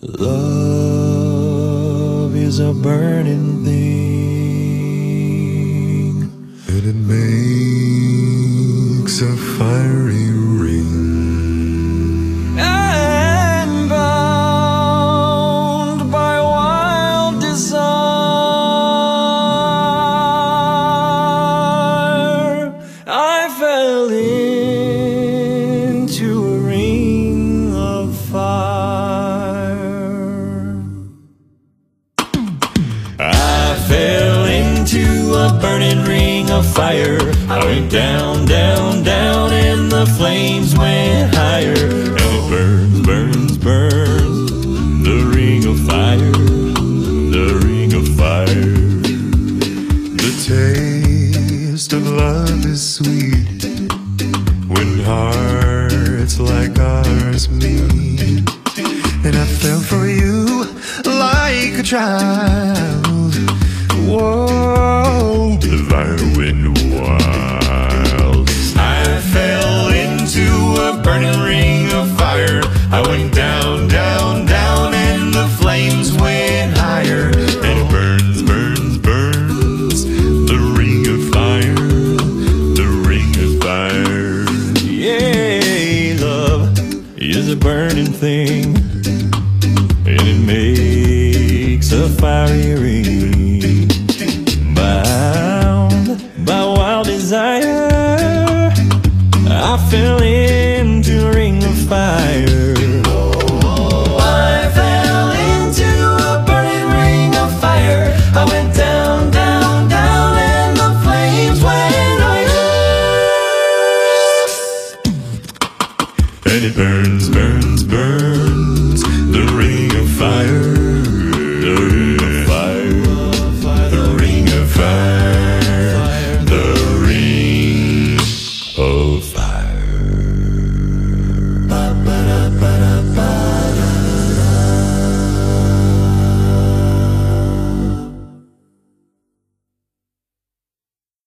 Love is a burning thing, and it makes a fiery ring. And bound by wild desire, I fell into a ring of fire. I fell into a burning ring of fire. I went down, down, down, and the flames went higher. And it burns, burns, burns, the ring of fire, the ring of fire. The taste of love is sweet when hearts like ours meet. And I fell for you like a child. Whoa, the fire went wild. I fell into a burning ring of fire. I went down, down, down, and the flames went higher. And it burns, burns, burns, the ring of fire, the ring of fire. Yeah, love is a burning thing, and it makes a fiery ring. Bound by wild desire, I fell into a ring of fire. I fell into a burning ring of fire. I went down, down, down, and the flames went higher. And it burns, burns, burns, the ring of fire.